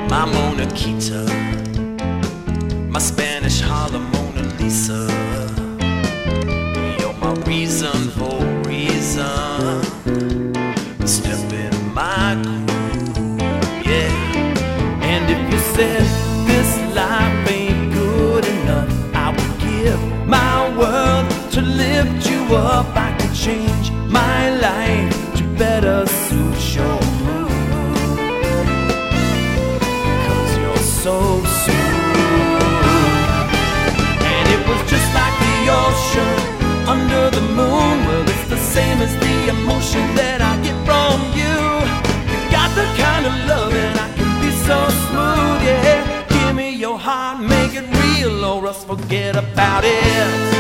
my Mona Quita, my Spanish Harlem Mona Lisa. You're my reason for reason. Step in my groove, yeah. And if you said this life ain't good enough, I would give my world to lift you up. I could change my life to better suit your mood, 'cause you're so smooth. And it was just like the ocean under the moon. Well, it's the same as the emotion that I get from you. You got the kind of love and I can be so smooth, yeah. Give me your heart, make it real, or else forget about it.